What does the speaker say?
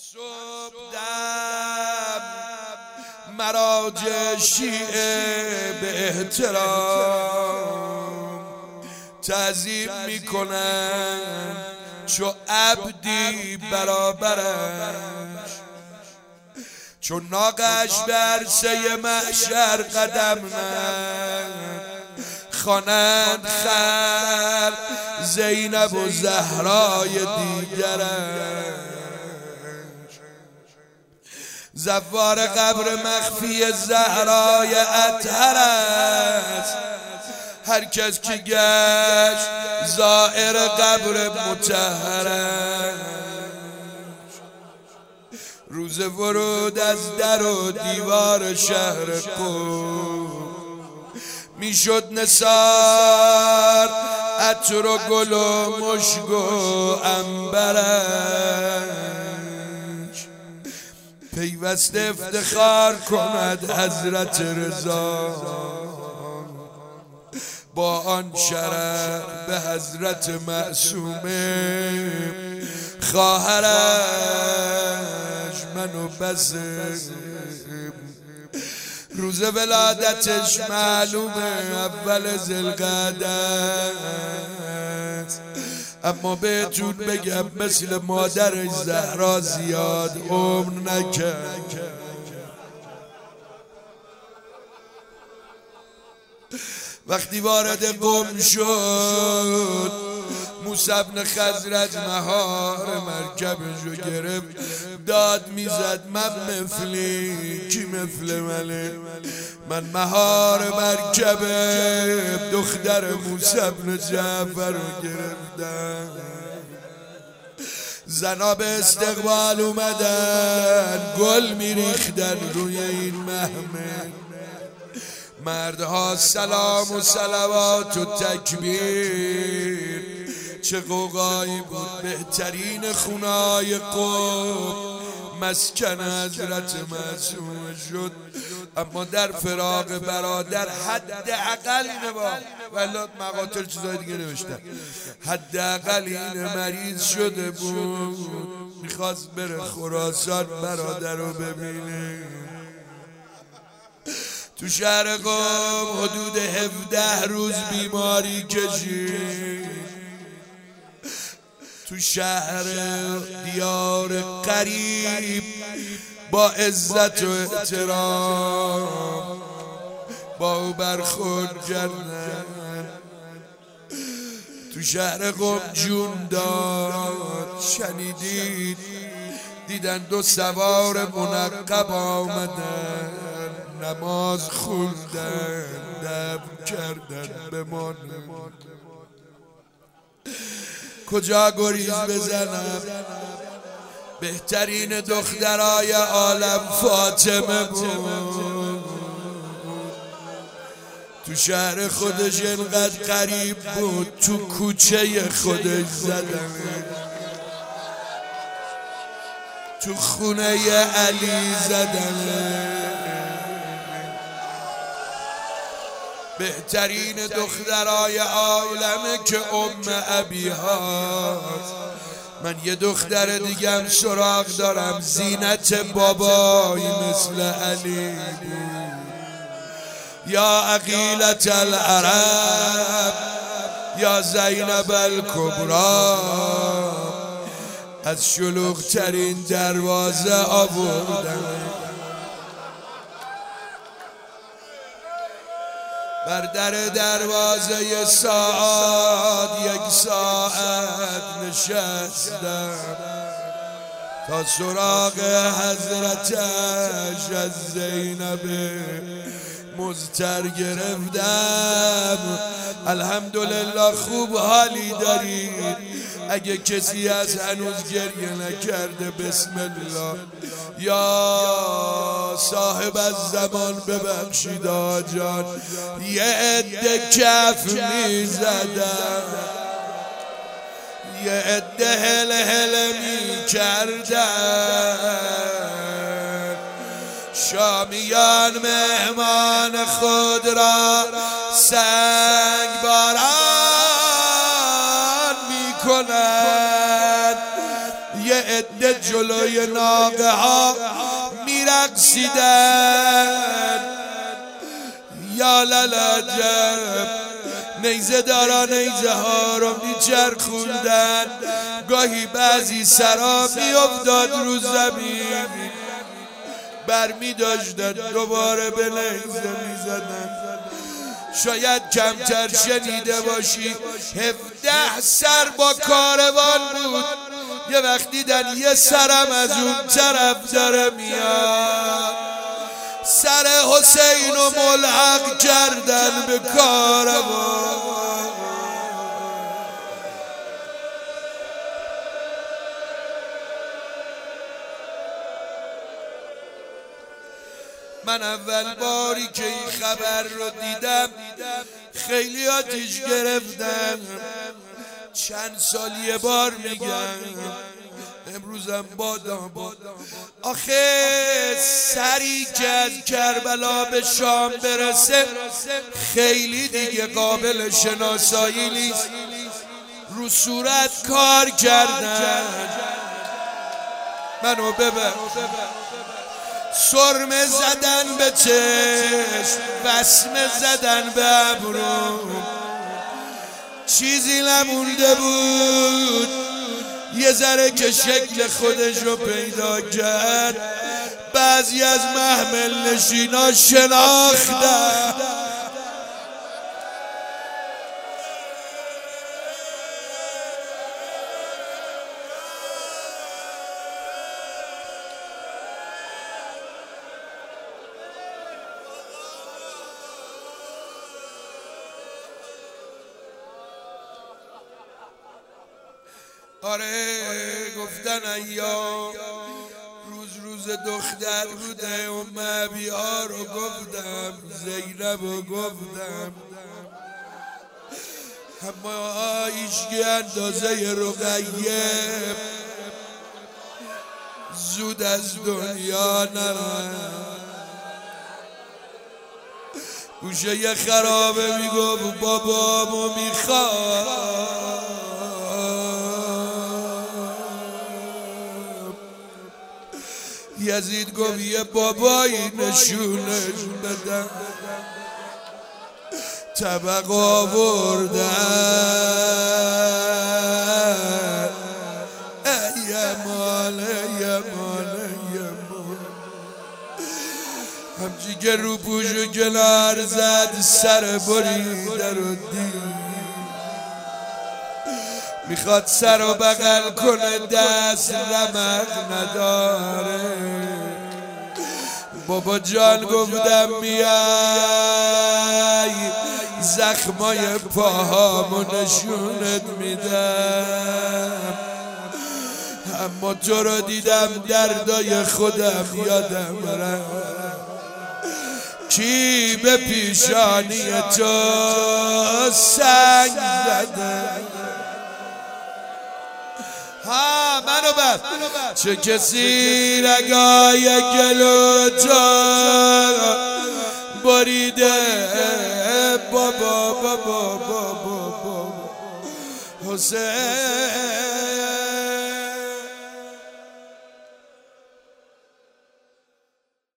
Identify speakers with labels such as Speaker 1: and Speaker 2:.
Speaker 1: صبح دم مراجع شیعه به احترام تعظیم میکنن چو عبدی برابرش، چون ناقش به عرصه محشر قدم نهد خوانند خلق زینب و زهرای دیگرش. زوار قبر مخفی زهرای اطهر است، هر کس که گشت زائر قبر مطهر است. روز ورود از در و دیوار شهر قم میشد نثار عطر و گل و مشک و عنبرش. پیوسته افتخار کند حضرت رضا با آن شرف به حضرت معصومه خواهرش منو بس. روز ولادتش معلومه اول ذوالقعده است، اما بهتون بگم مثل مادرش زهرا زیاد عمر نکرد. وقتی وارد قم شد موسی بن خزرج مهار مرکبشو گرفت داد میزد من مفلی، کی مثل منه؟ من مهار مرکب دختر موسی بن جعفر رو گرفتم. زنا به استقبال اومدن گل میریختن روی این محمل، مردها سلام و صلوات و تکبیر. چه قوقایی بود، بهترین خونای قم مسکن حضرت معصومه شد. اما در فراق برادر حداقل اینه ولی مقاتل چیزای دیگه نوشتن، حداقل این مریض شده بود میخواست بره خراسان برادر رو ببینه. تو شهر قم حدود 17 روز بیماری کشید. تو شهر دیار قریب با عزت و احترام با او برخورد کردن. تو شهر قم جون داد، شنیدید دیدن 2 سوار منقب آمدن، نماز خوندن دفن کردن بمان. کجا گریز بزنم؟ بهترین دخترای عالم فاطمه بود. تو شهر خودش انقدر قریب بود تو کوچه خودش زدن، تو خونه علی زدن. بهترین دخترای عالمه که ابی هاست. من یه دختر دیگم سراغ دارم، زینت بابایی مثل علی بود. یا عقیلت العرب یا زینب الکبری، از شلوغ ترین دروازه آوردن. بر در دروازه ساعت 1 ساعت نشستم تا سراغ حضرتش از زینب مضطر گرفتم. الحمدلله خوب حالی دارید. اگه کسی از هنوز گریه نکرده بسم الله. یا صاحب از زمان ببخشید آجان، یه عده کف میزدن، یه عده هل هل میکردن. شامیان مهمان خود را سنگ باران میکنند، یه عده جلوی ناقه ها میرقصیدن. یا للعجب، نیزه دارا نیزه ها رو میچرخوندن. گاهی بعضی سرا میافتاد رو زمین، برمی داشتن دوباره به نیزه میزدن. شاید کمتر شنیده باشی 17 سر با کاروان بود. یه وقت دیدن یه سرم از اون طرف داره میاد، سر حسین رو ملحق کردن به کاروان. من اول باری که این خبر رو دیدم خیلی آتیش گرفتم. چند سال یه بار میگم، امروزم بادام. آخه سری که از کربلا به شام برسه خیلی دیگه قابل شناسایی نیست. رو صورت کار کردن، منو ببر. سرمه زدن به چشم، وسمه زدن به ابرو، چیزی نمونده بود یه ذره که شکل خودش رو پیدا کرد. بعضی از محمل نشینا شناختن. آره گفتن ایام روز دختر بوده. امبیا رو گفتم، زینب رو گفتم، اما هیچکی اندازه رقیه زود از دنیا نرفت. گوشه یه خرابه میگفت بابامو میخواد. یزید گفت یه بابایی نشونش بدن. طبق آوردن، یه مال همچی که رو پوشو کنار زد، سر بریده رو دید. میخواد سر و بغل کنه، دست رمق نداره. بابا جان گفتم میای زخمای پاهامو نشونت میدم، اما تو رو دیدم دردای خودم یادم رفت. کی به پیشانی تو سنگ زده؟ ها منو بر چه کسی رگای گلو تو بریده؟ بابا حسین